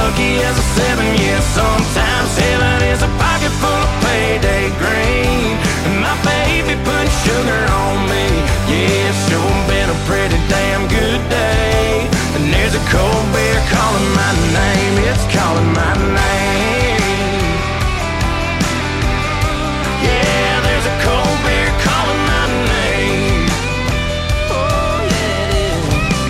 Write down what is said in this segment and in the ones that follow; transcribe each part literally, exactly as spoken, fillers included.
lucky as a seven, yeah. Sometimes heaven is a pocket full of payday green. And my baby put sugar on me. Yeah, it's sure been a pretty damn good day. And there's a cold beer calling my name. It's calling my name. Yeah, there's a cold beer calling my name. Oh, yeah, it is.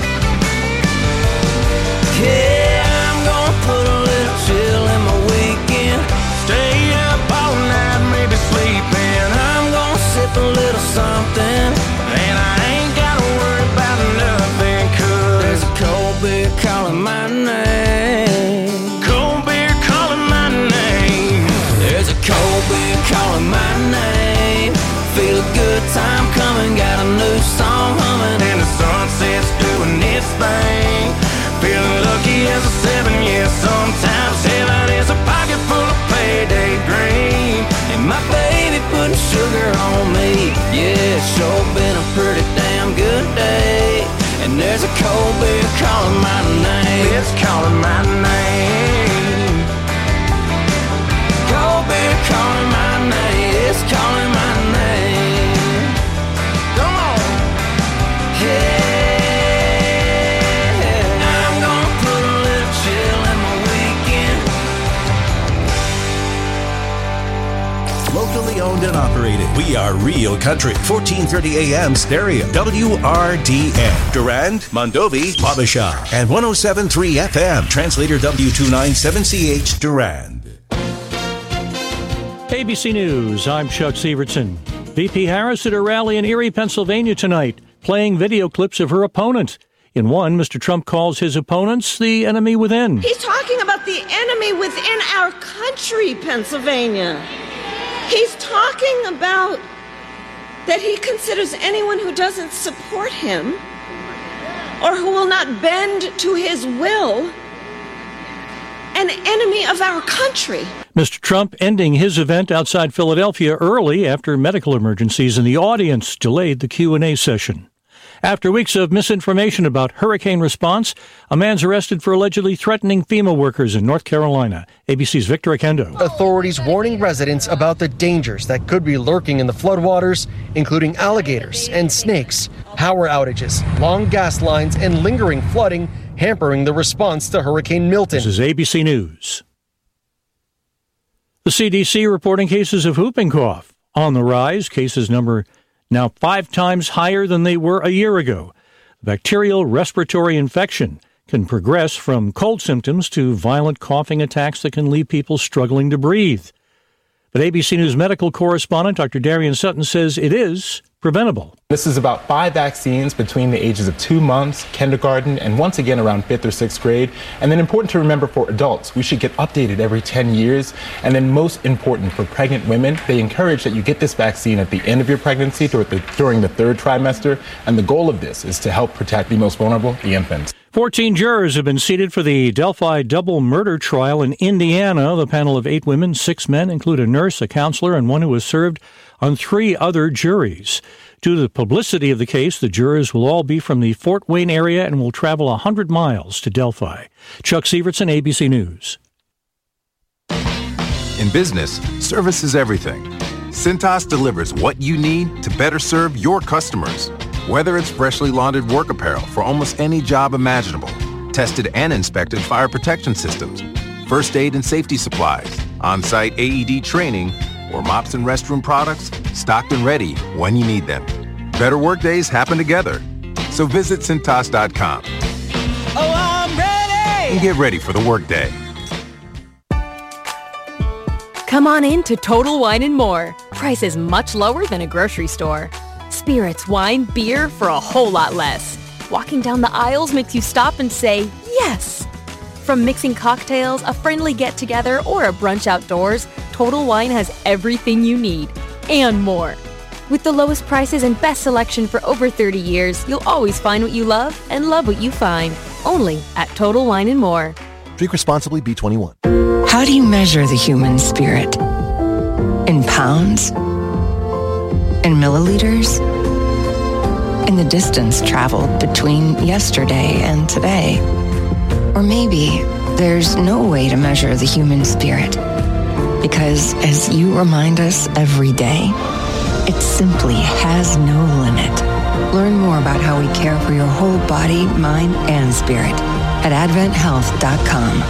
Yeah, I'm gonna put a little chill in my weekend. Stay up all night, maybe sleeping. I'm gonna sip a little something, and I ain't gotta worry about nothing, 'cause there's a cold beer calling my name. Cold beer calling my name. There's a cold beer calling my name. Feel a good time coming, got a new song humming, and the sunset's doing its thing. Feeling lucky as a seven, yeah. Sometimes heaven is a pocket full of payday green. And my baby putting sugar on me. Yeah, it's sure been a pretty damn good day. And there's a cold beer calling my name. It's calling my name. Cold beer calling my name. It's calling my name. Come on. Yeah. I'm gonna put a little chill in my weekend. Locally owned and operated. We are Real Country. fourteen thirty A M stereo. W R D N. Durand, Mondovi, Wabasha. And one oh seven point three F M. Translator W two ninety-seven C H Durand. A B C News, I'm Chuck Severson. V P Harris at a rally in Erie, Pennsylvania tonight, playing video clips of her opponent. In one, Mister Trump calls his opponents the enemy within. He's talking about the enemy within our country, Pennsylvania. He's talking about that he considers anyone who doesn't support him or who will not bend to his will an enemy of our country. Mister Trump ending his event outside Philadelphia early after medical emergencies in the audience delayed the Q and A session. After weeks of misinformation about hurricane response, a man's arrested for allegedly threatening FEMA workers in North Carolina. A B C's Victor Akendo. Authorities warning residents about the dangers that could be lurking in the floodwaters, including alligators and snakes, power outages, long gas lines, and lingering flooding hampering the response to Hurricane Milton. This is A B C News. The C D C reporting cases of whooping cough on the rise. Cases number now five times higher than they were a year ago. Bacterial respiratory infection can progress from cold symptoms to violent coughing attacks that can leave people struggling to breathe. But A B C News medical correspondent Doctor Darian Sutton says it is preventable. This is about five vaccines between the ages of two months, kindergarten, and once again around fifth or sixth grade. And then important to remember for adults, we should get updated every ten years. And then most important for pregnant women, they encourage that you get this vaccine at the end of your pregnancy during the, during the third trimester. And the goal of this is to help protect the most vulnerable, the infants. Fourteen jurors have been seated for the Delphi double murder trial in Indiana. The panel of eight women, six men, include a nurse, a counselor, and one who has served on three other juries. Due to the publicity of the case, the jurors will all be from the Fort Wayne area and will travel one hundred miles to Delphi. Chuck Severson, A B C News. In business, service is everything. Cintas delivers what you need to better serve your customers. Whether it's freshly laundered work apparel for almost any job imaginable, tested and inspected fire protection systems, first aid and safety supplies, on-site A E D training, or mops and restroom products, stocked and ready when you need them. Better workdays happen together. So visit Cintas dot com. Oh, I'm ready! And get ready for the workday. Come on in to Total Wine and More. Prices much lower than a grocery store. Spirits, wine, beer for a whole lot less. Walking down the aisles makes you stop and say, yes! From mixing cocktails, a friendly get-together, or a brunch outdoors, Total Wine has everything you need, and more. With the lowest prices and best selection for over thirty years, you'll always find what you love and love what you find. Only at Total Wine and More. Drink responsibly, B twenty-one. How do you measure the human spirit? In pounds? In milliliters? In the distance traveled between yesterday and today? Or maybe There's no way to measure the human spirit, because as you remind us every day, it simply has no limit. Learn more about how we care for your whole body, mind, and spirit at advent health dot com.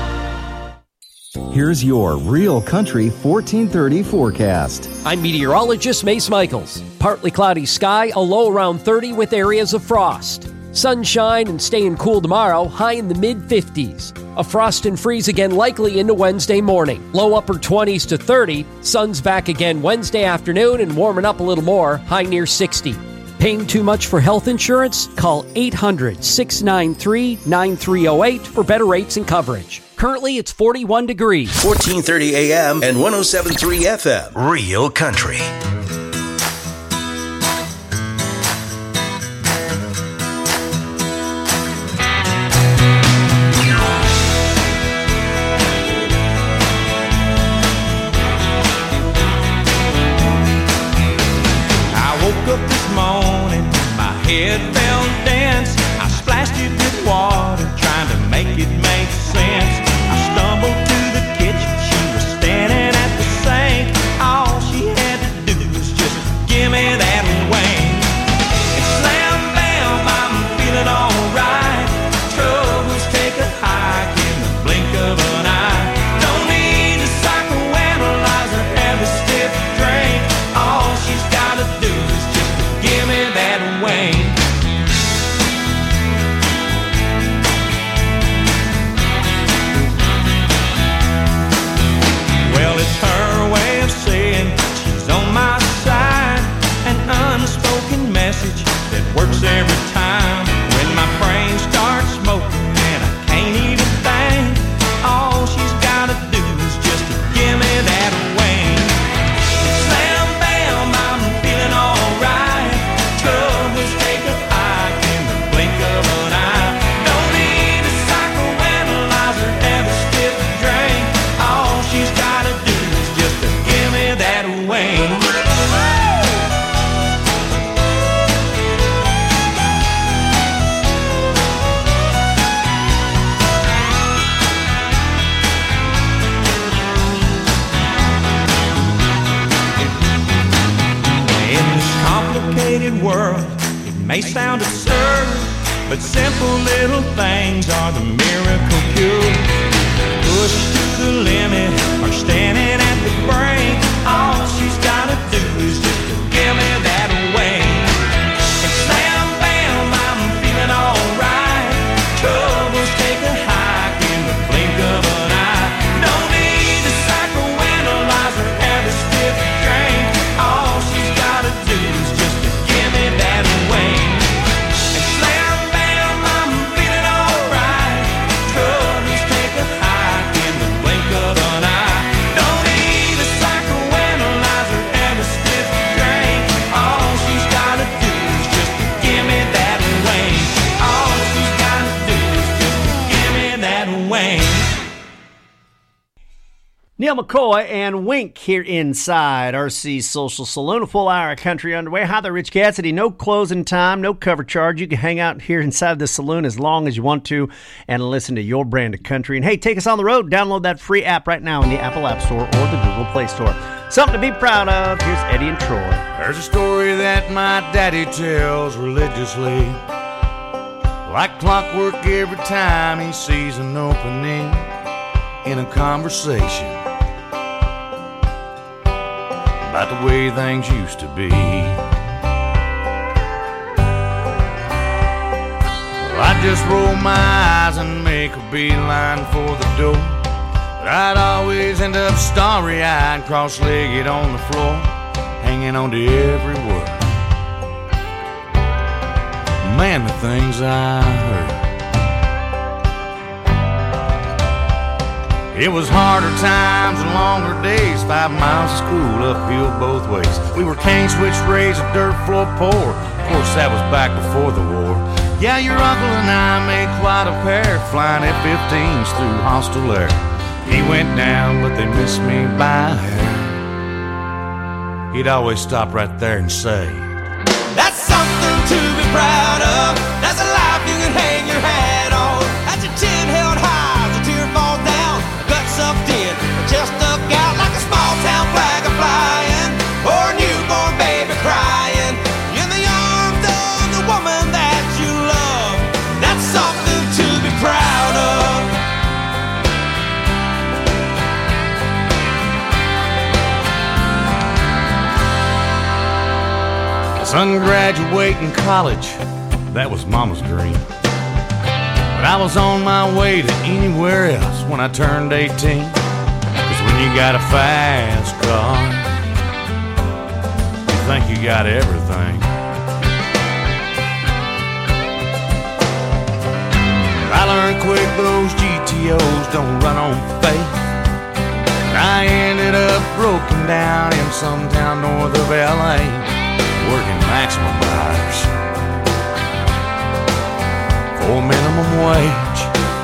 Here's your Real Country fourteen thirty forecast. I'm meteorologist Mace Michaels. Partly cloudy sky, a low around thirty with areas of frost. Sunshine and staying cool tomorrow, high in the mid-fifties. A frost and freeze again likely into Wednesday morning. Low upper twenties to thirty. Sun's back again Wednesday afternoon and warming up a little more, high near sixty. Paying too much for health insurance? Call eight hundred, six nine three, nine three zero eight for better rates and coverage. Currently, it's forty-one degrees. fourteen thirty A M and one oh seven point three F M. Real Country. Head fell dense. I splashed it with water, trying to make it make sense. I stumbled to the kitchen. She was standing at the sink. All she had to do was just give me that wing. And slam bam, I'm feeling alright. Troubles take a hike in the blink of an eye. Don't need a psychoanalyze or have a stiff drink. All she's gotta do is just give me that wing. Works every time when my brain starts smoking and I can't even think. All she's gotta do is just give me that wing. Slam bam, I'm feeling alright. Troubles take a hike in the blink of an eye. Don't need a psychoanalyzer, have a stiff drink. All she's gotta do is just give me that wing. World, it may sound absurd, but simple little things are the miracle cure. Pushed to the limit or standing at the brink, all she's gotta do is just give me that wing. And slam bam, I'm feeling alright. Troubles take a hike in the blink of an eye. Don't need a psychoanalyzer, have a stiff drink. All she's gotta do is just give me that wing. And slam bam, I'm feeling alright. Troubles take a hike in the blink of an eye. Don't need a psychoanalyzer, have a stiff drink. All she's gotta do is just give me that wing. All she's gotta do is just give me that wing. Neil McCoy and Wink here inside R C's Social Saloon, a full hour of country underway. Hi there, Rich Cassidy. No closing time, no cover charge. You can hang out here inside the saloon as long as you want to and listen to your brand of country. And hey, take us on the road. Download that free app right now in the Apple App Store or the Google Play Store. Something to be proud of. Here's Eddie and Troy. There's a story that my daddy tells religiously, like clockwork every time he sees an opening in a conversation about the way things used to be. Well, I'd just roll my eyes and make a beeline for the door, but I'd always end up starry-eyed, cross-legged on the floor, hanging on to every word. Man, the things I heard. It was harder times and longer days, five miles of school uphill both ways. We were cane switch raised, a dirt floor poor. Of course, that was back before the war. Yeah, your uncle and I made quite a pair, flying F fifteens through hostile air. He went down, but they missed me by a hair. He'd always stop right there and say, that's something to be proud of. That's a life you can hang your hat on. That's a chin held high, the tear son graduating college, that was mama's dream. But I was on my way to anywhere else when I turned eighteen. Cause when you got a fast car, you think you got everything. I learned quick those G T Os don't run on faith. I ended up broken down in some town north of L A, working maximum hours for minimum wage.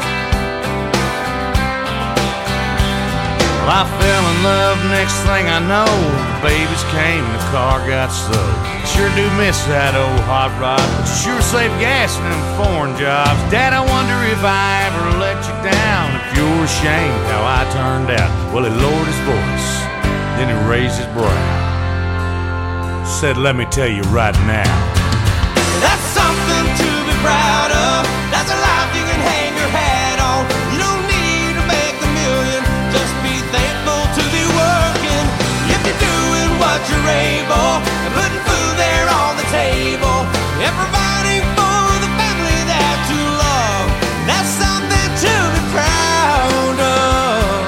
Well, I fell in love, next thing I know, the babies came and the car got sold. Sure do miss that old hot rod, but you sure save gas in them foreign jobs. Dad, I wonder if I ever let you down, if you're ashamed how I turned out. Well, he lowered his voice, then he raised his brow, said, let me tell you right now, that's something to be proud of. That's a life you can hang your hat on. You don't need to make a million, just be thankful to be working. If you're doing what you're able, and putting food there on the table, and providing for the family that you love, that's something to be proud of.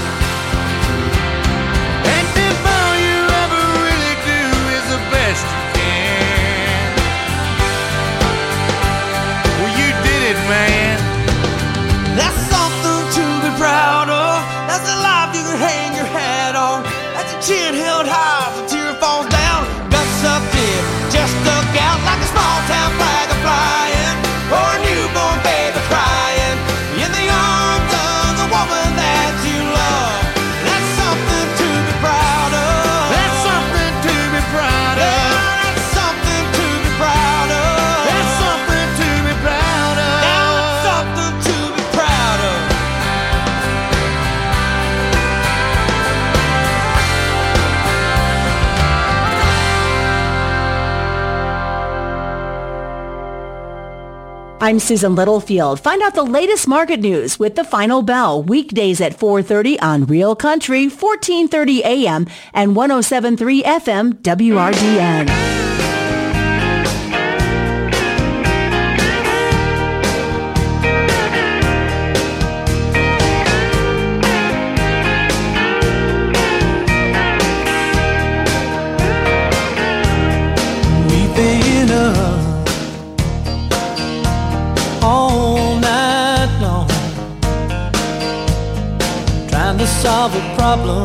And if all you ever really do is the best you can, well, you did it, man. That's something to be proud of. That's a life you can hang your hat on. That's a chin held high as a tear falls down. Guts up deep, just stuck out like a small town flag a flying, or a newborn baby crying in the arms of the woman that you love. That's something to be proud of. That's something to be proud of. Yeah, that's something to be proud of. That's something to be proud of. Now that's something to be proud of. I'm Susan Littlefield. Find out the latest market news with The Final Bell, weekdays at four thirty on Real Country, fourteen thirty A M and one oh seven point three F M W R D N. We've been up all night long, trying to solve a problem.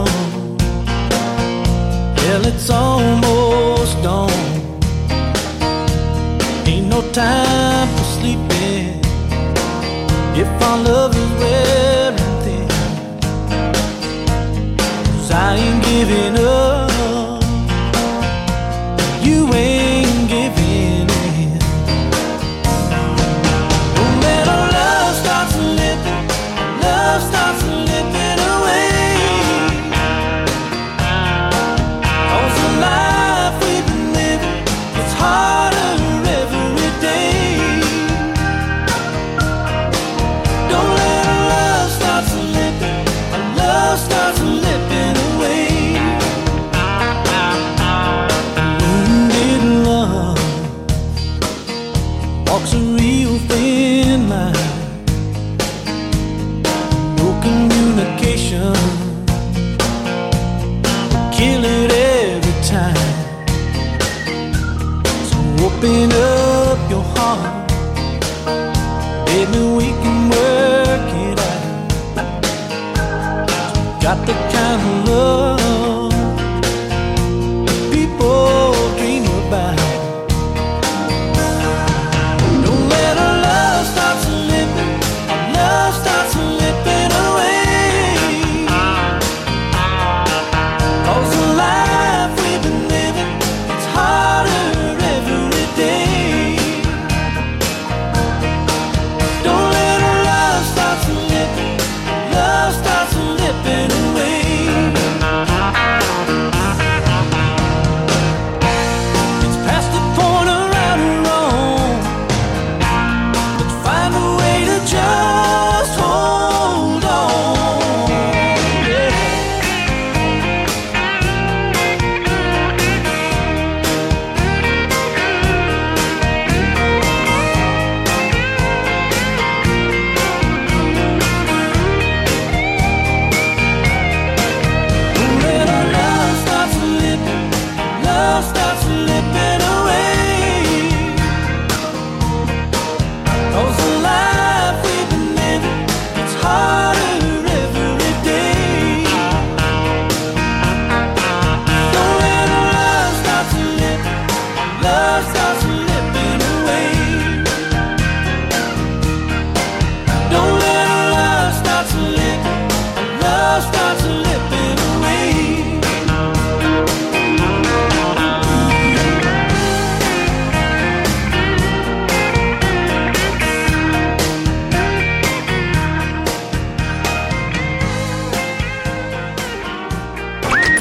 Hell, it's almost dawn. Ain't no time for sleeping if our love is wearing thin. 'Cause I ain't giving up, you ain't giving in. When our love starts slipping, love starts slipping away. 'Cause the life we've been living, it's harder every day. Don't let our love start slipping, our love starts slipping away. Wounded love walks a real thin line. No communication, kill it every time. So open up your heart, baby, we can work it out. Got the kind of love people dream about. Don't let our love start slipping, our love starts slipping away. 'Cause the life we've been living, it's harder every day. Don't let our love start slipping, love starts slipping away.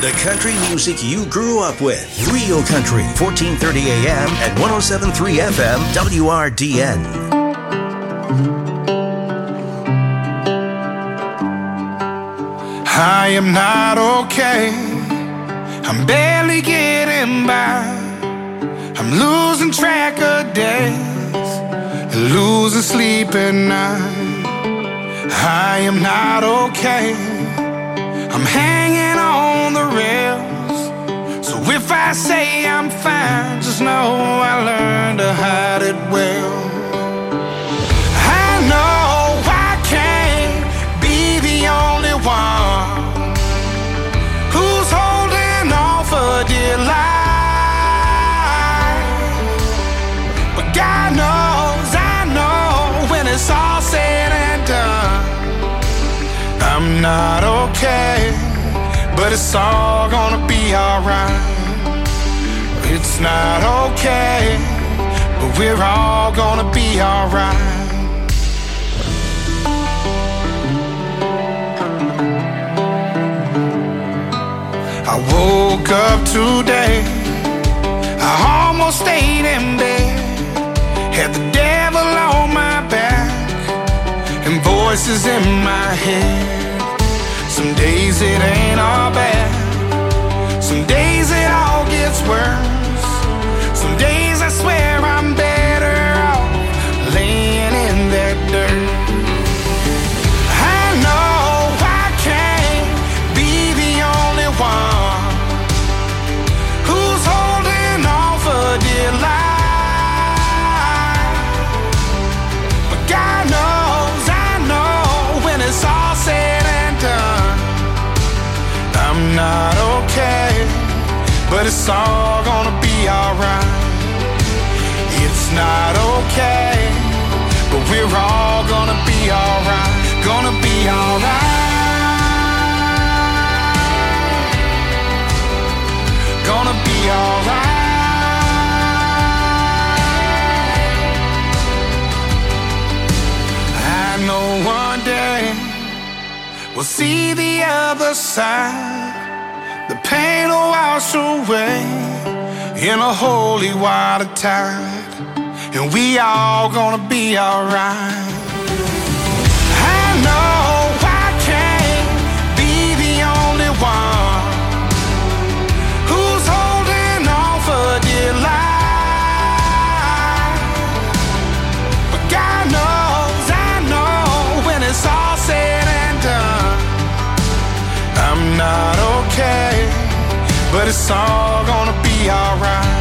The country music you grew up with. Real Country, fourteen thirty A M and one oh seven point three F M W R D N. I am not okay. I'm barely getting by. I'm losing track of days, losing sleep at night. I am not okay. I'm hanging on the rails. So if I say I'm fine, just know I learned to hide it well. I know I can't be the only one who's holding on for dear life. But God knows, I know, when it's all said and done, I'm not okay, but it's all gonna be alright. It's not okay, but we're all gonna be alright. I woke up today, I almost stayed in bed, had the devil on my back and voices in my head. Some days it ain't all bad, some days it all gets worse. Some days I swear I'm better off laying in that dirt. I know I can't be the only one who's holding on for dear life. But God knows, I know, when it's all said and done, I'm not okay, but it's all gonna be alright. It's not okay, but we're all gonna be alright. Gonna be alright. Gonna be alright. I know one day we'll see the other side. The pain will wash away in a holy water tide, and we all gonna be alright. I know I can't be the only one who's holding on for dear life. But God knows, I know, when it's all said and done, I'm not okay, but it's all gonna be alright.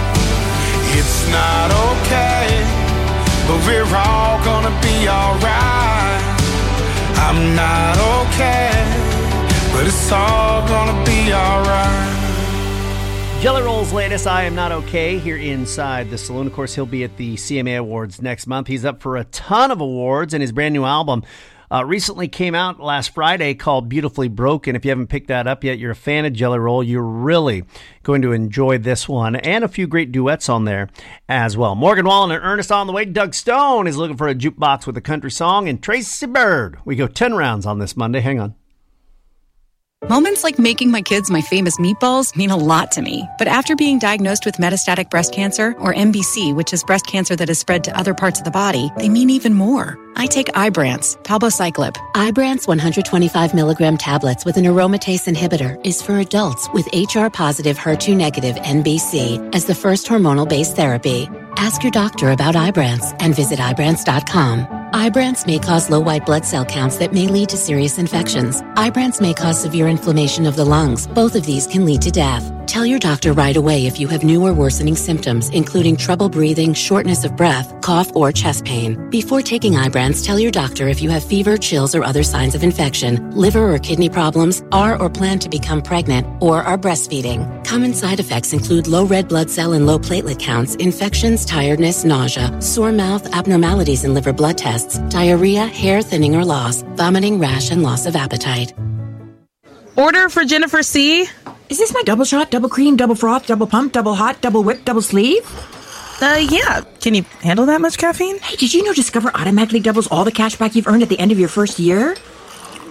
It's not okay, but we're all gonna be alright. I'm not okay, but it's all gonna be alright. Jelly Roll's latest, I Am Not Okay, here inside the saloon. Of course, he'll be at the C M A Awards next month. He's up for a ton of awards, and his brand new album Uh, recently came out last Friday called Beautifully Broken. If you haven't picked that up yet, you're a fan of Jelly Roll, you're really going to enjoy this one, and a few great duets on there as well. Morgan Wallen and Ernest on the way. Doug Stone is looking for a jukebox with a country song, and Tracy Bird. We go ten rounds on this Monday. Hang on. Moments like making my kids my famous meatballs mean a lot to me. But after being diagnosed with metastatic breast cancer, or M B C, which is breast cancer that has spread to other parts of the body, they mean even more. I take Ibrance, palbociclib. Ibrance one hundred twenty-five milligram tablets with an aromatase inhibitor is for adults with H R-positive, H E R two negative M B C as the first hormonal-based therapy. Ask your doctor about Ibrance and visit Ibrance dot com. Ibrance may cause low white blood cell counts that may lead to serious infections. Ibrance may cause severe inflammation of the lungs. Both of these can lead to death. Tell your doctor right away if you have new or worsening symptoms, including trouble breathing, shortness of breath, cough, or chest pain. Before taking Ibrance, tell your doctor if you have fever, chills, or other signs of infection, liver or kidney problems, are or plan to become pregnant, or are breastfeeding. Common side effects include low red blood cell and low platelet counts, infections, tiredness, nausea, sore mouth, abnormalities in liver blood tests, diarrhea, hair thinning or loss, vomiting, rash, and loss of appetite. Order for Jennifer C. Is this my double shot, double cream, double froth, double pump, double hot, double whip, double sleeve? Uh, yeah. Can you handle that much caffeine? Hey, did you know Discover automatically doubles all the cash back you've earned at the end of your first year?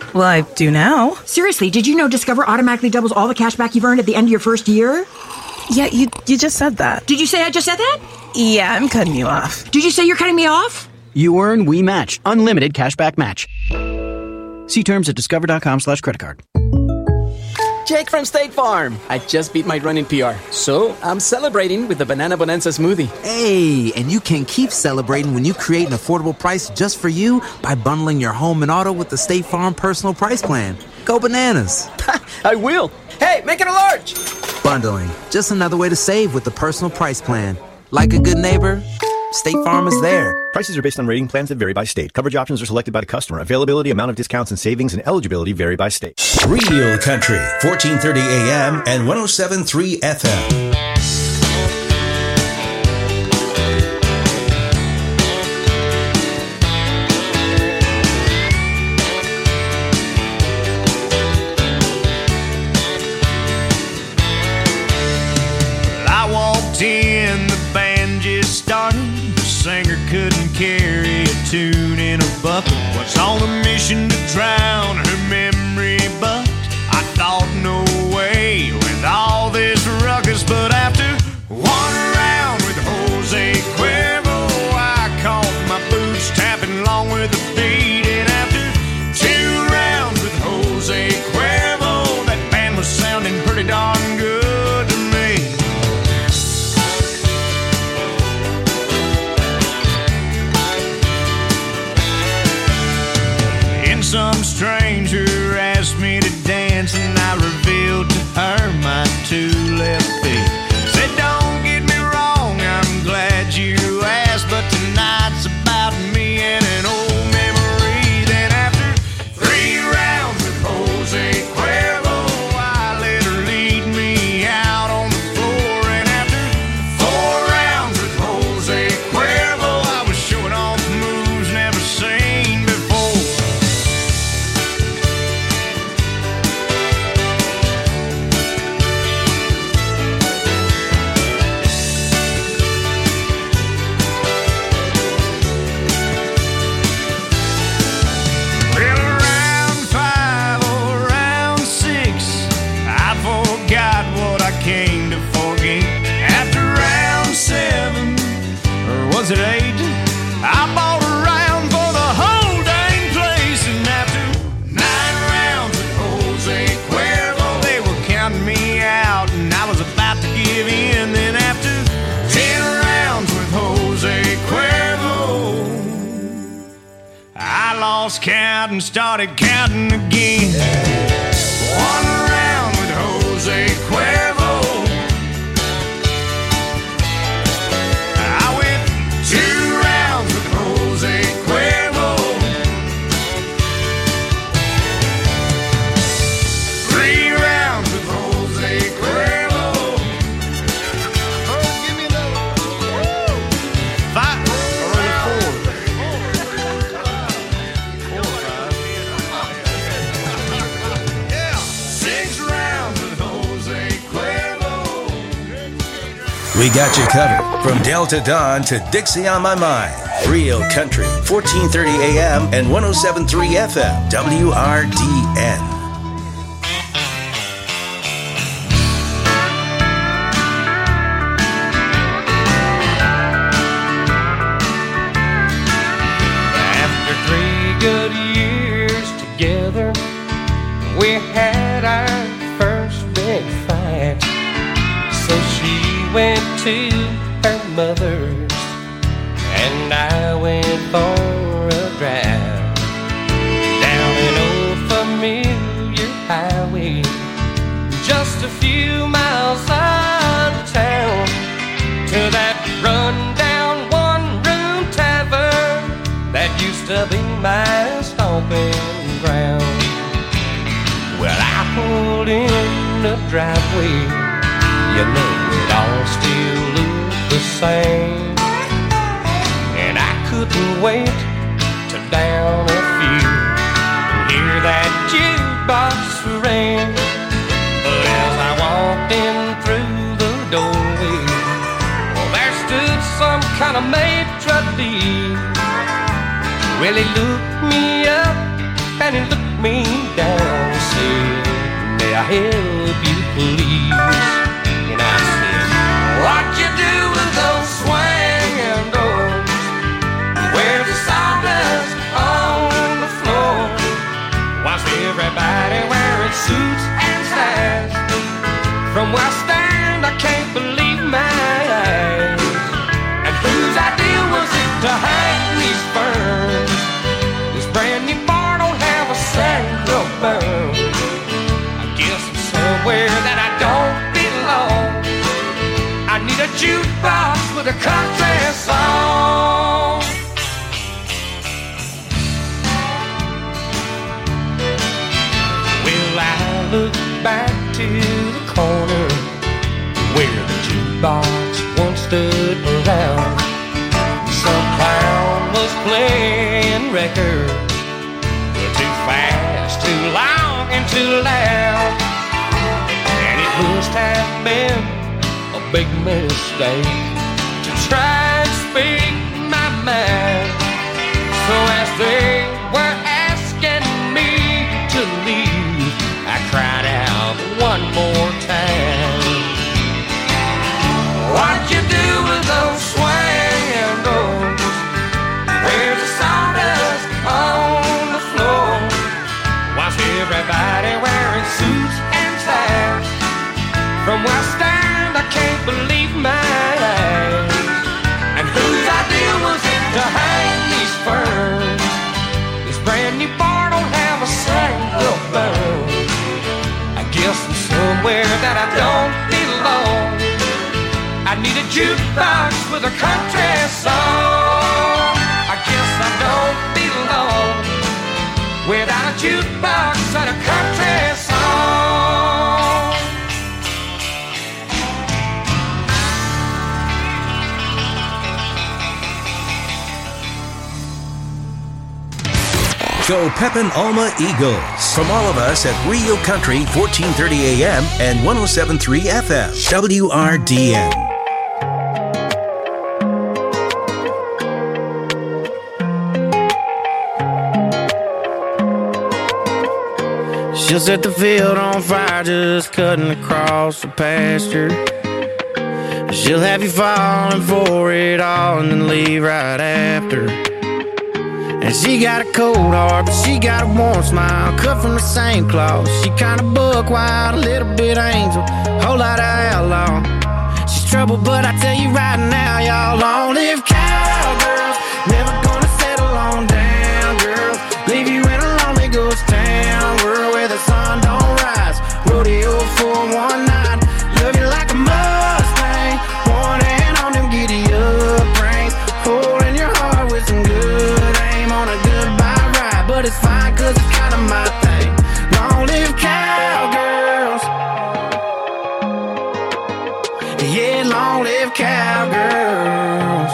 Well, I do now. Seriously, did you know Discover automatically doubles all the cash back you've earned at the end of your first year? Yeah, you you just said that. Did you say I just said that? Yeah, I'm cutting you off. Did you say you're cutting me off? You earn We Match. Unlimited cashback match. See terms at discover.com slash credit card. Jake from State Farm. I just beat my running P R, so I'm celebrating with the Banana Bonanza smoothie. Hey, and you can keep celebrating when you create an affordable price just for you by bundling your home and auto with the State Farm Personal Price Plan. Go bananas. I will. Hey, make it a large. Bundling. Just another way to save with the Personal Price Plan. Like a good neighbor, State Farm is there. Prices are based on rating plans that vary by state. Coverage options are selected by the customer. Availability, amount of discounts and savings, and eligibility vary by state. Real Country, fourteen thirty A M and one oh seven point three F M. In the band just started, the singer couldn't carry a tune in a bucket. Was on a mission to drown her memory, but I thought no way with all this ruckus. But after one round with Jose Cuervo, I caught my boots tapping along with the beat. And after two rounds with Jose Cuervo, that band was sounding pretty darn good. Some stranger asked me to dance, and I revealed to her my two left feet. Said, don't get me wrong, I'm glad you asked, but tonight's about me and an old memory. Then after three rounds with Jose Cuervo, I let her lead me out on the floor. And after four rounds with Jose Cuervo, I was showing off moves never seen before. Came to forget. After round seven, or was it eight, I bought a round for the whole dang place. And after nine rounds with Jose Cuervo, they were counting me out, and I was about to give in. Then after ten rounds with Jose Cuervo, I lost count and started counting again. One round with Jose Cuervo, We got you covered from Delta Dawn to Dixie on My Mind. Real Country, fourteen thirty A M and one oh seven point three F M, W R D N. After three good years together, we had our first big fight. So she went to her mother's, and I went for a drive down an old familiar highway, just a few miles out of town, to that run-down one-room tavern that used to be my stomping ground. Well, I pulled in the driveway, you know it all still looked the same, and I couldn't wait to down a few and hear that jukebox ring. But as I walked in through the doorway, well, there stood some kind of maitre d'. Well, he looked me up and he looked me help you please? And I said, what you do with those swinging doors? Where's the sawdust on the floor? Why's everybody wearing suits and ties? From where I stand, I can't believe my eyes. And whose idea was it to hang these ferns? This brand new bar don't have a single burn. I guess I'm somewhere that I don't belong. I need a jukebox with a country song. Well, I look back to the corner where the jukebox once stood around. Some clown was playing records, too fast, too long, and too loud. And it must have been a big mistake to try and speak my mind. So as they were asking me to leave, I cried out one more time. What'd you do with those swinging doors? Where's the sawdust on the floor? Why's everybody wearing suits and ties? From where I stand, I can't believe my eyes. And whose idea was it to hang these ferns? This brand new bar don't have a single burn. I guess I'm somewhere that I don't belong. I need a jukebox with a country song. I guess I don't belong without a jukebox and a country song. Go Pepin Alma Eagles. From all of us at Rio Country, fourteen thirty A M and one oh seven point three F M, W R D N. She'll set the field on fire just cutting across the pasture. She'll have you falling for it all and then leave right after. And she got a cold heart, but she got a warm smile, cut from the same cloth. She kinda buck wild, a little bit angel, whole lot of outlaw. She's trouble, but I tell you right now, y'all, long live cowgirls. Never gonna settle on down, girls. Leave you in a lonely ghost town, world where the sun don't rise. Rodeo for one night, love you like a Mustang. One hand on them giddy up reins, holding your heart with some good aim on a goodbye ride. But it's fine, cause it's kinda my thing. Long live cowgirls. Yeah, long live cowgirls.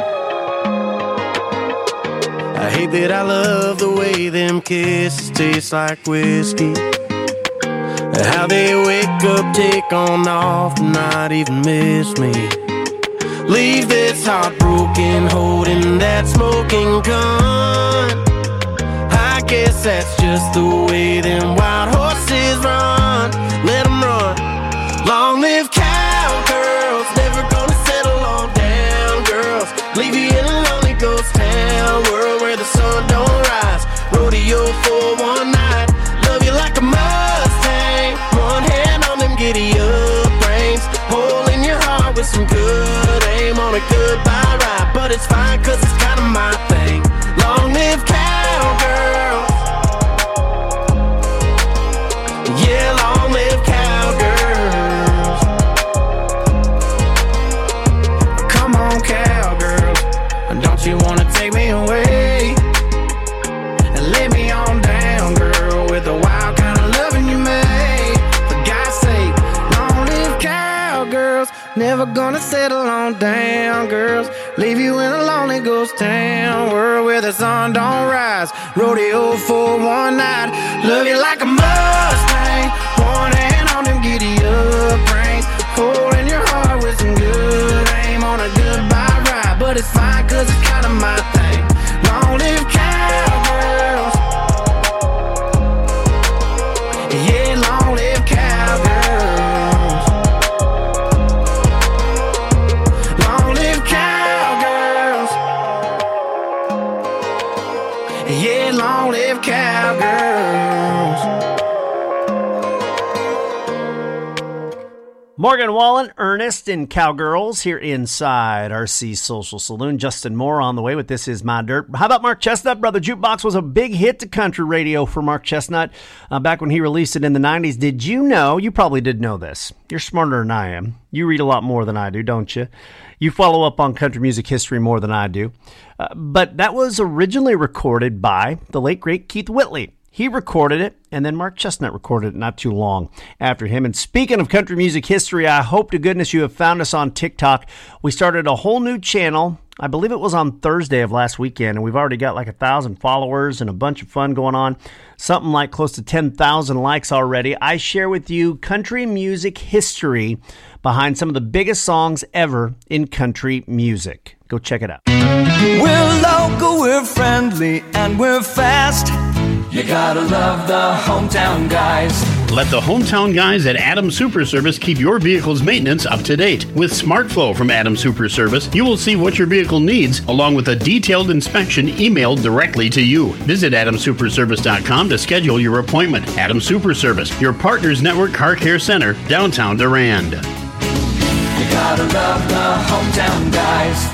I hate that I love the way them kisses taste like whiskey. How they wake up, take on off, and not even miss me. Leave this heart broken, holding that smoking gun. I guess that's just the way them wild horses run. Let them run. Long live cowgirls, never gonna settle on down, girls. Leave you in a lonely ghost town, world where the sun don't rise. Rodeo for one night, love you like a Mustang. One hand on them giddy up reins, holding your heart with some good aim on a goodbye ride. But it's fine, cause it's kinda my thing. Long live cowgirls. Yeah, long live cowgirls. Come on, cowgirls, don't you wanna take me away and lay me on down, girl, with the wild kind of loving you made. For God's sake, long live cowgirls. Never gonna settle on down, girls. Leave you in a lonely ghost town, world where the sun don't rise. Rodeo for one night, love you like a Mustang. One hand on them giddy up reins, holding your heart with some good aim on a goodbye ride. But it's fine, cause it's kinda my thing. Long live cowgirls. Yeah, long live cowgirls. Morgan Wallen, Ernest, and Cowgirls here inside R C Social Saloon. Justin Moore on the way with This Is My Dirt. How about Mark Chestnut? Brother Jukebox was a big hit to country radio for Mark Chestnut uh, back when he released it in the nineties. Did you know, you probably did know this. You're smarter than I am. You read a lot more than I do, don't you? You follow up on country music history more than I do. Uh, but that was originally recorded by the late, great Keith Whitley. He recorded it, and then Mark Chestnut recorded it not too long after him. And speaking of country music history, I hope to goodness you have found us on TikTok. We started a whole new channel. I believe it was on Thursday of last weekend, and we've already got like a thousand followers and a bunch of fun going on. Something like close to ten thousand likes already. I share with you country music history behind some of the biggest songs ever in country music. Go check it out. We're local, we're friendly, and we're fast. You gotta love the hometown guys. Let the hometown guys at Adams Super Service keep your vehicle's maintenance up to date. With SmartFlow from Adams Super Service, you will see what your vehicle needs, along with a detailed inspection emailed directly to you. Visit adams super service dot com to schedule your appointment. Adams Super Service, your Partners Network Car Care Center, downtown Durand. You gotta love the hometown guys.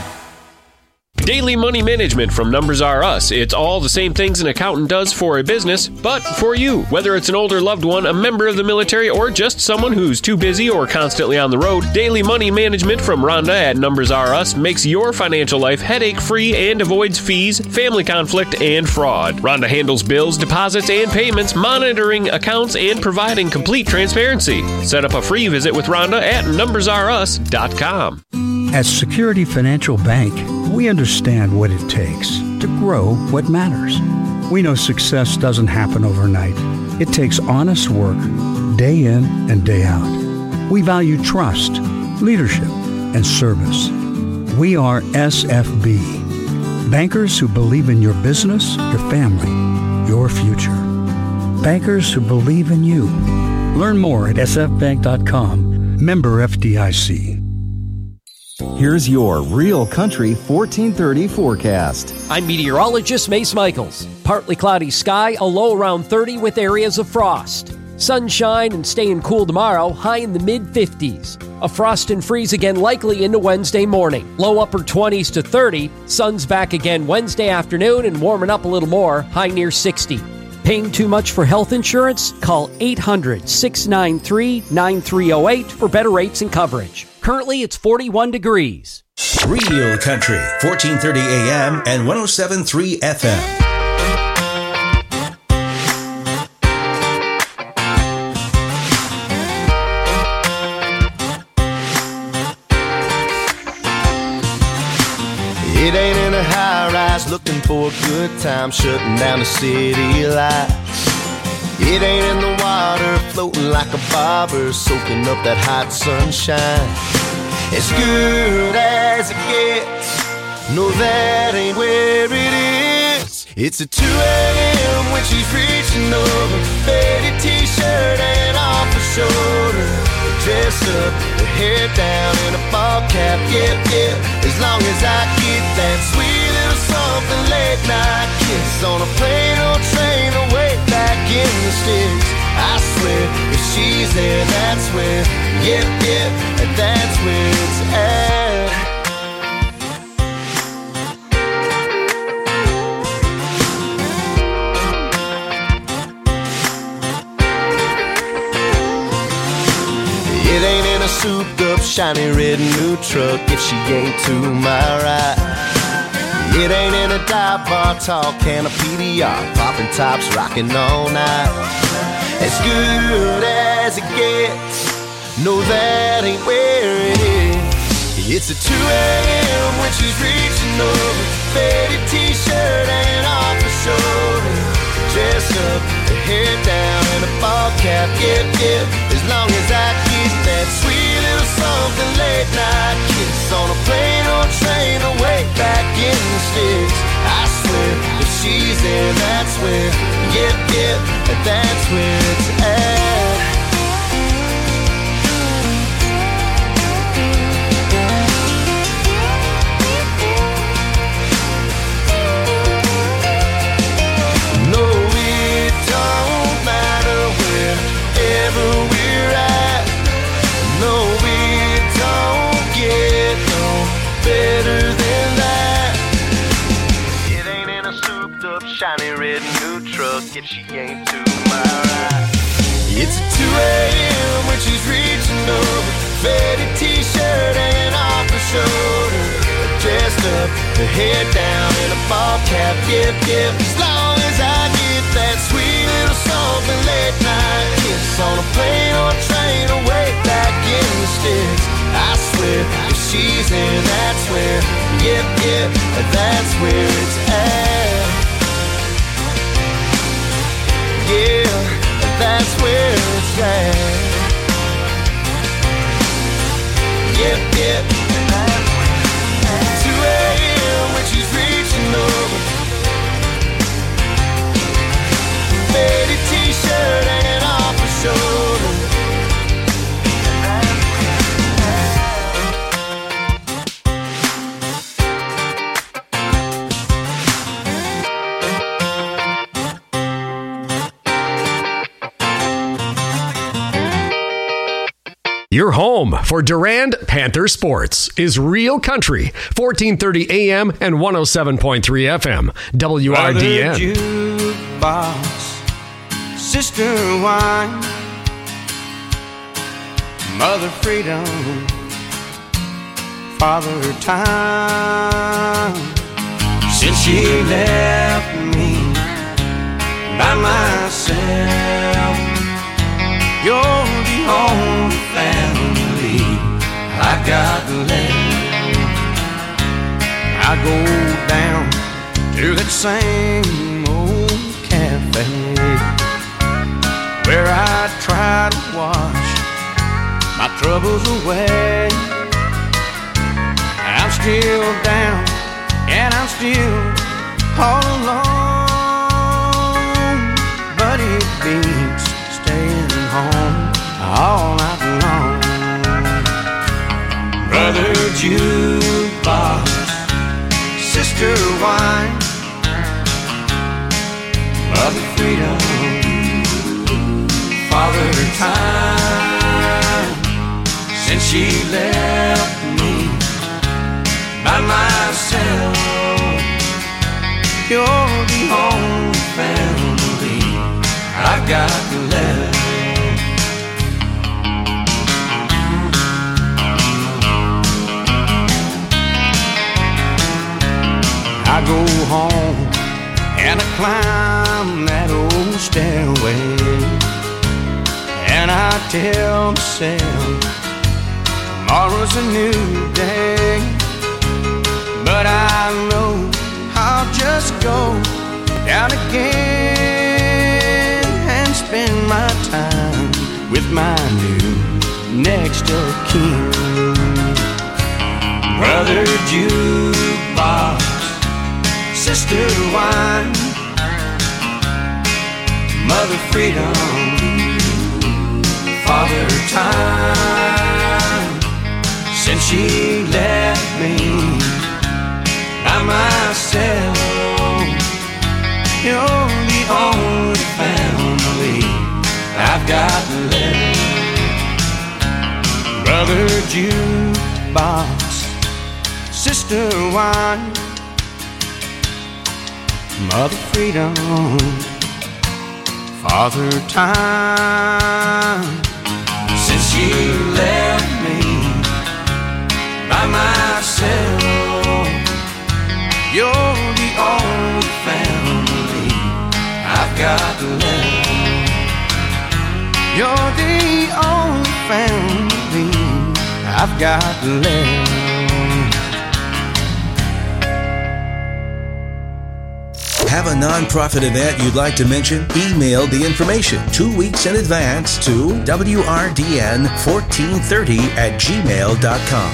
Daily money management from Numbers R Us. It's all the same things an accountant does for a business, but for you. Whether it's an older loved one, a member of the military, or just someone who's too busy or constantly on the road, Daily Money Management from Rhonda at Numbers R Us makes your financial life headache-free and avoids fees, family conflict, and fraud. Rhonda handles bills, deposits, and payments, monitoring accounts, and providing complete transparency. Set up a free visit with Rhonda at numbers r us dot com. At Security Financial Bank, we understand what it takes to grow what matters. We know success doesn't happen overnight. It takes honest work, day in and day out. We value trust, leadership, and service. We are S F B, bankers who believe in your business, your family, your future. Bankers who believe in you. Learn more at s f bank dot com, member F D I C. Here's your Real Country fourteen thirty forecast. I'm meteorologist Mace Michaels. Partly cloudy sky, a low around thirty with areas of frost. Sunshine and staying cool tomorrow, high in the mid fifties. A frost and freeze again likely into Wednesday morning. Low upper twenties to thirty. Sun's back again Wednesday afternoon and warming up a little more, high near sixty. Paying too much for health insurance? Call eight hundred, six nine three, nine three zero eight for better rates and coverage. Currently, it's forty-one degrees. Real Country, fourteen thirty A M and one oh seven point three F M. It ain't in a high-rise looking for a good time, shutting down the city lights. It ain't in the water floating like a bobber, soaking up that hot sunshine. As good as it gets, no, that ain't where it is. It's at two a.m. when she's reaching over, faded t-shirt and off her shoulder, dressed up, her hair down in a ball cap, yep, yep. As long as I get that sweet little something late night kiss on a plane or train away back in the sticks. I swear, if she's there, that's where, yep, yep, and that's where it's at. It ain't in a souped-up, shiny red new truck if she ain't to my right. It ain't in a dive bar, tall can of P D R, popping tops, rocking all night. As good as it gets, no, that ain't where it is. It's at two a.m. when she's reaching over, faded t-shirt and off her shoulder, dressed up, her hair down and a ball cap, yep, yep. As long as I get that sweet little something late night kiss on a plane or train away back in the sticks. I swear, if she's there, that's where, yep, yep, and that's where it's at. No, it don't matter wherever we're at. No, if she ain't to my right. It's two a.m. when she's reaching over, faded t-shirt hanging off her shoulder, dressed up, her head down in a ball cap. Yep, yep, as long as I get that sweet little something late night kiss on a plane or a train or way back in the sticks. I swear, if she's there, that's where, yep, yep, that's where it's at. Yeah, that's where it's at. Yep, yep, two a.m. when she's reaching over, faded t-shirt hanging off her shoulder. Your home for Durand Panther Sports is Real Country, fourteen thirty A M and one oh seven point three F M, W R D N. Brother jukebox, sister wine, mother freedom, father time. Since she left me by myself, you're the only family I got left. I go down to that same old cafe where I try to wash my troubles away. I'm still down and I'm still all alone, but it beats staying home all night long. Brother jukebox, sister wine, mother freedom, father time. Since she left me by myself, you're the only family I've got left. I go home and I climb that old stairway, and I tell myself tomorrow's a new day. But I know I'll just go down again and spend my time with my new next of kin. Brother jukebox, sister wine, mother freedom, father time. Since she left me by myself, you're the only family I've got left. Brother jukebox, sister wine, mother freedom, father time. Since she left me by myself, you're the only family I've got left. You're the only family I've got left. Have a nonprofit event you'd like to mention? Email the information two weeks in advance to W R D N fourteen thirty at gmail dot com.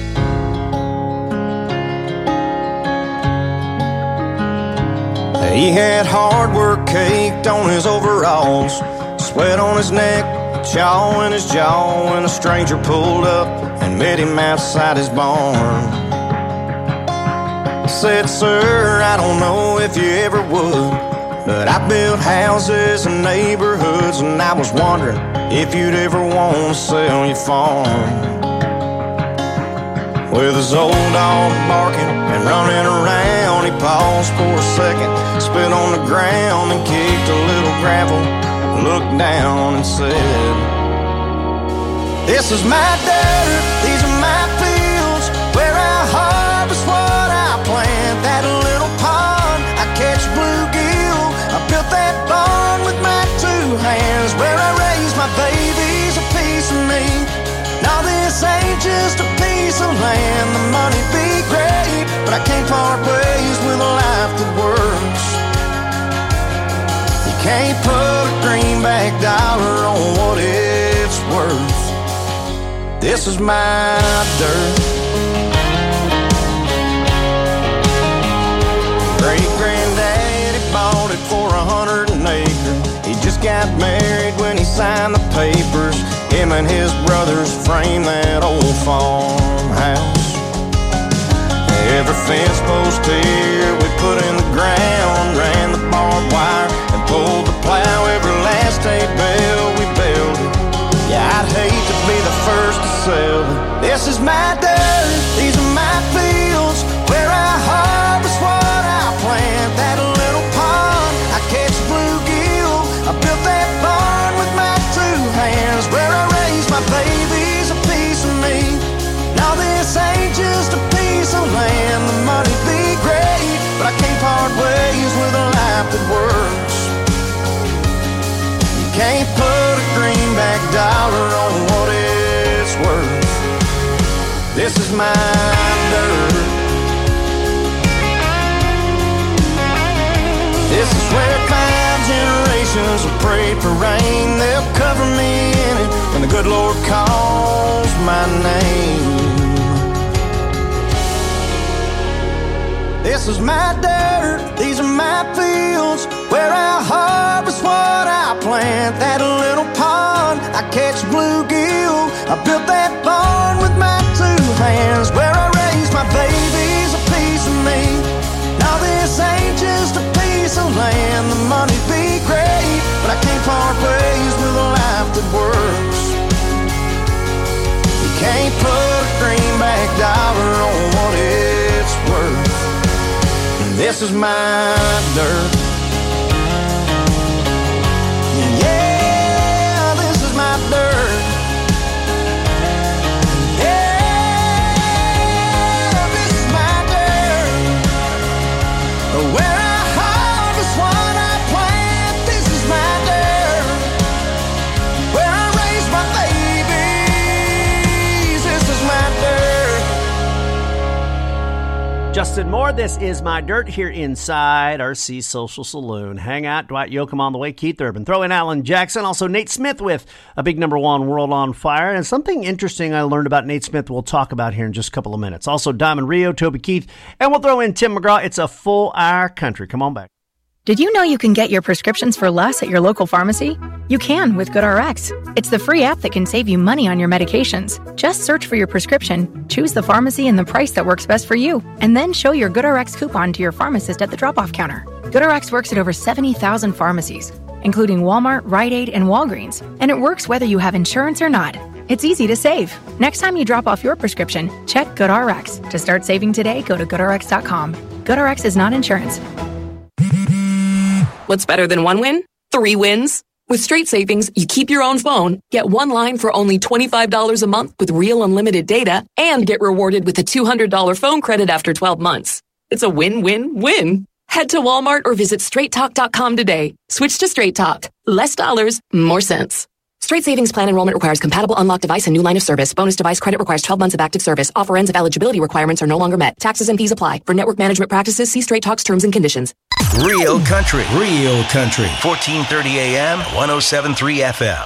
He had hard work caked on his overalls, sweat on his neck, chaw in his jaw, when a stranger pulled up and met him outside his barn. Said, sir, I don't know if you ever would, but I built houses and neighborhoods, and I was wondering if you'd ever want to sell your farm. with his old dog barking and running around. He paused for a second, spit on the ground and kicked a little gravel, looked down and said, "This is my dirt, these are my fields, where I harvest what I plant. That little pond, I catch bluegill, I built that barn with my two hands, where I raise my babies, a piece of me. Now this ain't just a piece of land, the money be great, but I can't part ways with a life that works. You can't put a greenback dollar on what it's worth. This is my dirt." Great-granddaddy bought it for a hundred an acre. He just got married when he signed the papers. Him and his brothers framed that old farmhouse. Every fence post here we put in the ground, ran the barbed wire and pulled the plow. Every last hay bale we built. Yeah, I'd hate to be the first to sell it. This is my dirt, these are my fields, where I harvest what I plant. That little pond, I catch bluegill, I built that barn with my two hands, where I raise my babies, a piece of me. Now this ain't just a piece of land, the money be great, but I can't part ways with a life that works. You can't put a greenback dollar on what it's worth. This is my dirt. This is where five generations have prayed for rain. They'll cover me in it when the good Lord calls my name. This is my dirt, these are my fields, where I harvest what I plant. That little pond, I catch bluegill, I built that barn with my two hands, where I raise my babies, a piece of me. Now this ain't just a piece of land, the money be great, but I can't part ways with a life that works. You can't put a greenback dollar on what it's worth. This is my dirt. Yeah, this is my dirt. Yeah, this is my dirt. Where I harvest what I plant. This is my dirt. Where I raise my babies. This is my dirt. Justin Moore, this is My Dirt here inside R C Social Saloon. Hang out, Dwight Yoakam on the way, Keith Urban. Throw in Alan Jackson, also Nate Smith with a big number one, World on Fire. And something interesting I learned about Nate Smith we'll talk about here in just a couple of minutes. Also Diamond Rio, Toby Keith, and we'll throw in Tim McGraw. It's a full hour country. Come on back. Did you know you can get your prescriptions for less at your local pharmacy? You can with GoodRx. It's the free app that can save you money on your medications. Just search for your prescription, choose the pharmacy and the price that works best for you, and then show your GoodRx coupon to your pharmacist at the drop-off counter. GoodRx works at over seventy thousand pharmacies, including Walmart, Rite Aid, and Walgreens, and it works whether you have insurance or not. It's easy to save. Next time you drop off your prescription, check GoodRx. To start saving today, go to good r x dot com. GoodRx is not insurance. What's better than one win? Three wins. With Straight Savings, you keep your own phone, get one line for only twenty-five dollars a month with real unlimited data, and get rewarded with a two hundred dollars phone credit after twelve months. It's a win-win-win. Head to Walmart or visit straight talk dot com today. Switch to Straight Talk. Less dollars, more sense. Straight Savings Plan enrollment requires compatible unlocked device and new line of service. Bonus device credit requires twelve months of active service. Offer ends if eligibility requirements are no longer met. Taxes and fees apply. For network management practices, see Straight Talk's terms and conditions. Real country, real country. fourteen thirty A M, one oh seven point three F M.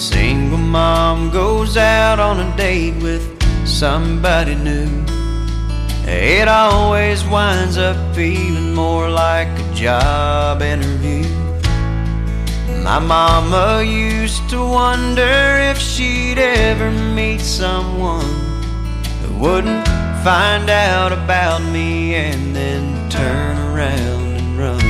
single mom goes out on a date with somebody new, it always winds up feeling more like a job interview. My mama used to wonder if she'd ever meet someone who wouldn't find out about me and then turn around and run.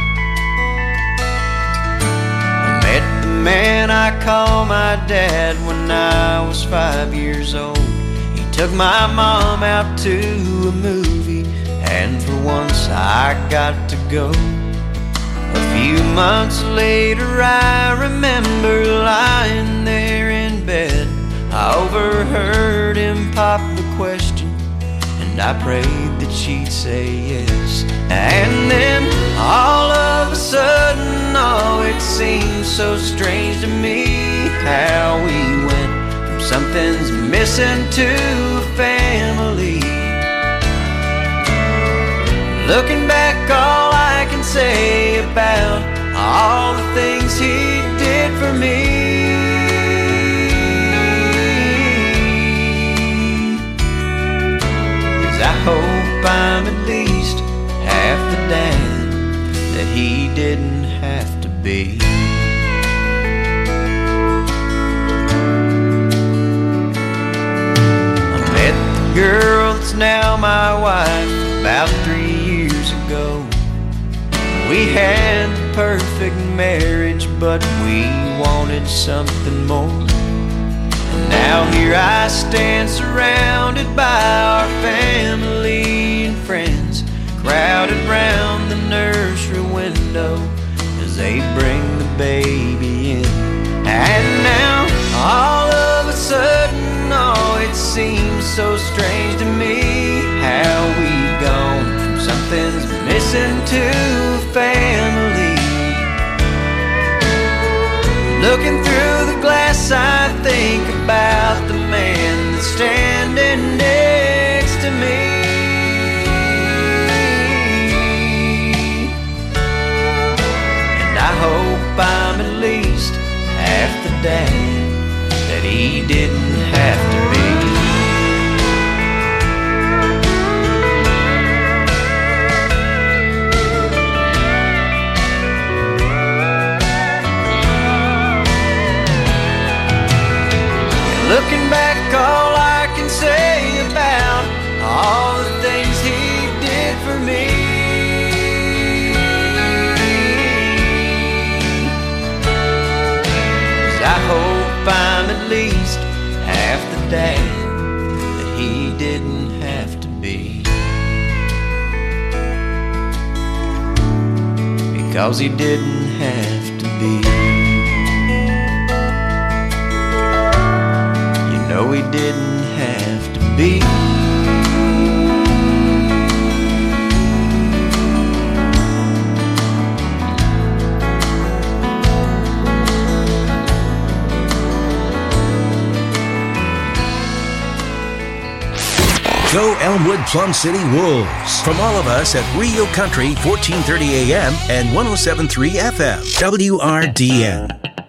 I met the man I call my dad when I was five years old. He took my mom out to a movie, and for once I got to go. A few months later I remember lying there in bed. I overheard him pop the question, and I prayed that she'd say yes. And then all of a sudden, oh, it seemed so strange to me how we went from something's missing to a family. Looking back, all I can say about all the things he did for me is I hope I'm at least half the dad that he didn't have to be. I met the girl that's now my wife about three years ago. We had the perfect marriage, but we wanted something more. And now here I stand surrounded by our family and friends, crowded round the nursery window as they bring the baby in. And now all of a sudden, oh, it seems so strange to me how we've gone from something's missing to a family. Looking through the glass, I think about the man that's standing next to me. And I hope I'm at least half the dad that he didn't have to be. Looking back, all I can say about all the things he did for me is I hope I'm at least half the dad that he didn't have to be, because he didn't have to be. No, he didn't have to be. Go Elmwood Plum City Wolves. From all of us at Rio Country, fourteen thirty A M and one oh seven point three F M, W R D N.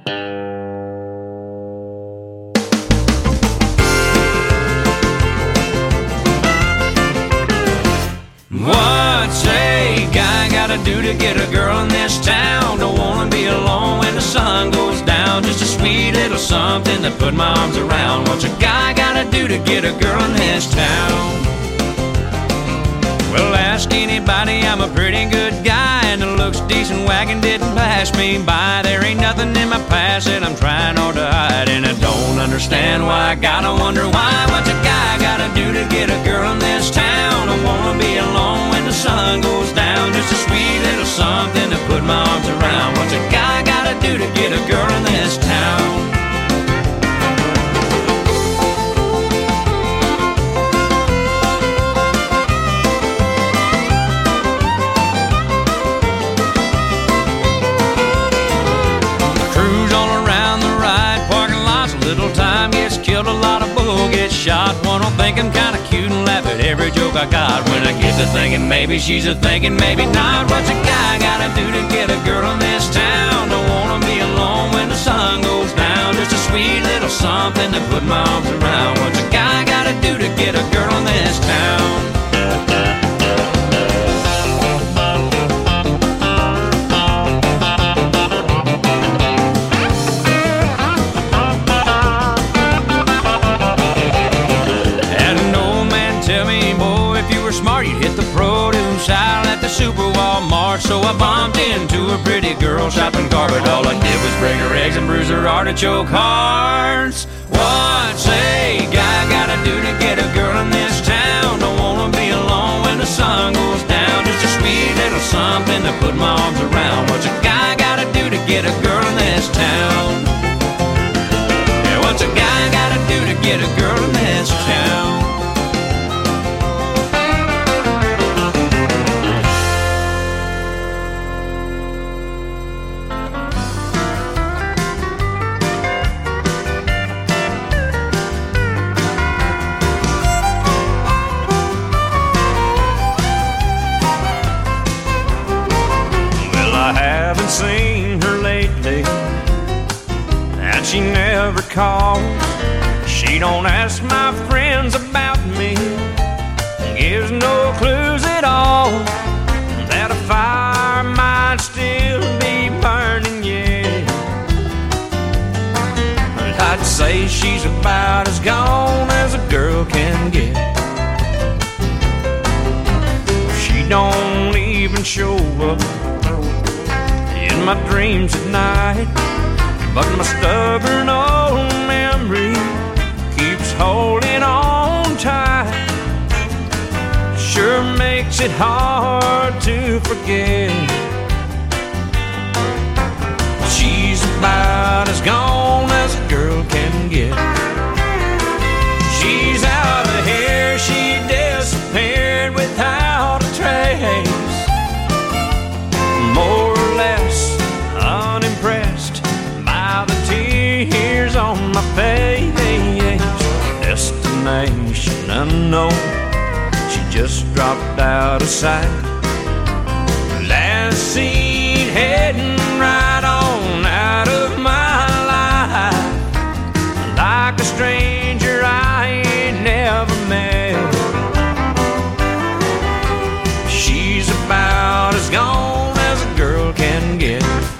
Do to get a girl in this town. Don't wanna be alone when the sun goes down. Just a sweet little something to put my arms around. What's a guy gotta do to get a girl in this town? Well, ask anybody, I'm a pretty good guy, and the looks decent wagon didn't pass me by. There ain't nothing in my past that I'm trying hard to hide, and I don't understand why I gotta wonder why. What's a guy gotta do to get a girl in this town? I wanna be alone when the sun goes down. Just a sweet little something to put my arms around. What's a guy gotta do to get a girl in this town? Cruise all around the ride, parking lots, a little time gets killed, a lot of bull gets shot. One will think I'm kinda cute and laugh at every joke I got. When I get to thinking maybe she's a thinking, maybe not. What's a guy gotta do to get a girl in this town? Don't wanna be alone when the sun goes down. Just a sweet sweet little something to put my arms around. What's a guy gotta do to get a girl in this town? Super Walmart, so I bumped into a pretty girl shopping cart, but all I did was bring her eggs and bruise her artichoke hearts. What's a guy gotta do to get a girl in this town? Don't wanna be alone when the sun goes down. Just a sweet little something to put my arms around. What's a guy gotta do to get a girl in this town? Yeah, what's a guy gotta do to get a girl in this town? Seen her lately, and she never calls. She don't ask my friends about me, gives no clues at all that a fire might still be burning yet. But I'd say she's about as gone as a girl can get. She don't even show up in my dreams at night, but my stubborn old memory keeps holding on tight. Sure makes it hard to forget. She's about as gone as a girl can get. She's out of here, she disappeared without a trace. More or less unimpressed by the tears on my face. Destination unknown, she just dropped out of sight. Last seen heading right on out of my life, like a stranger I ain't never met. She's about as gone as a girl can get.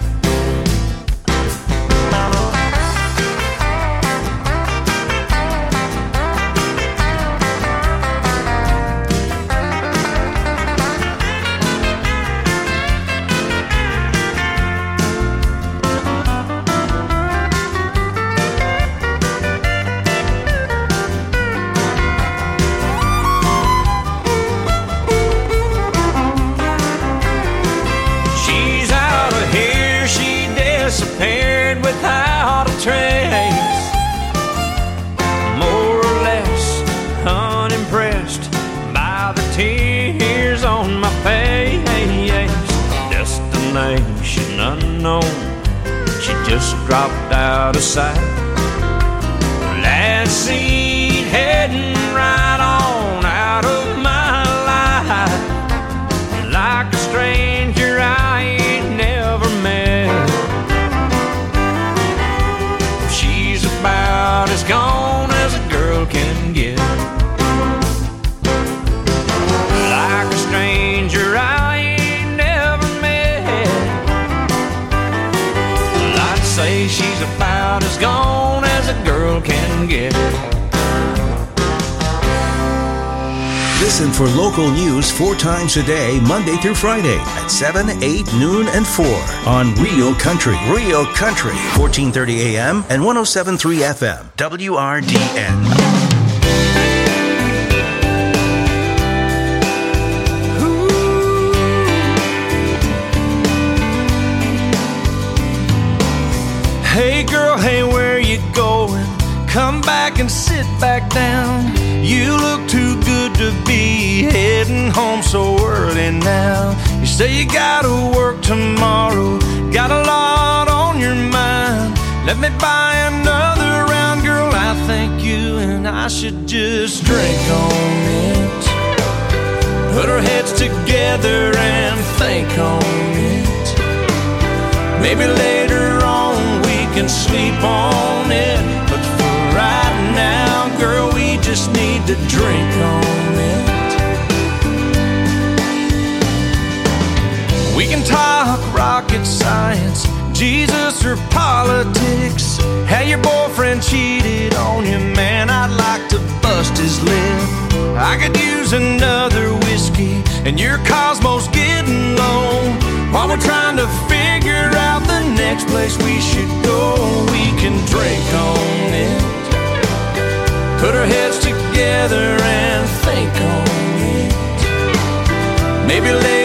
Disappeared without a trace. More or less unimpressed by the tears on my face. Destination unknown, she just dropped out of sight. Last seen heading right on out of my life, like a stranger I ain't never met. About as gone as a girl can get. Like a stranger I ain't never met. I'd say she's about as gone as a girl can get. Listen for local news four times a day, Monday through Friday at seven, eight, noon, and four on Real Country. Real Country, fourteen thirty A M and one oh seven point three F M, W R D N. Hey girl, hey, where you going? Come back and sit back down. You look too good to be heading home so early now. You say you gotta work tomorrow, got a lot on your mind. Let me buy another round, girl. I think you and I should just drink on it. Put our heads together and think on it. Maybe later on we can can sleep on it. But for right now, girl, we just need to drink on it. We can talk rocket science, Jesus or politics. How your boyfriend cheated on you, man, I'd like to bust his lip. I could use another whiskey, and your Cosmo's getting low. While we're trying to figure out the next place we should go, we can drink on it, put our heads together and think on it. Maybe later